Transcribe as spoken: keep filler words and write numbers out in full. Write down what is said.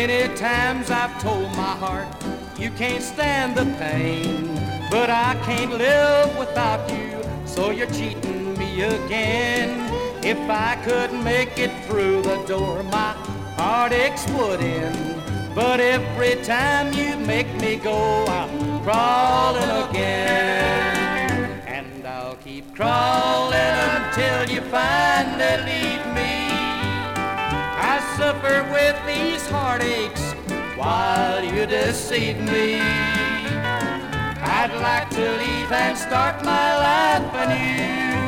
Many times I've told my heart you can't stand the pain, but I can't live without you, so you're cheating me again. If I could make it through the door, my heartaches would end. But every time you make me go, I'm crawling again. And I'll keep crawling until you finally leave me. I suffer with these heartaches while you deceive me. I'd like to leave and start my life anew,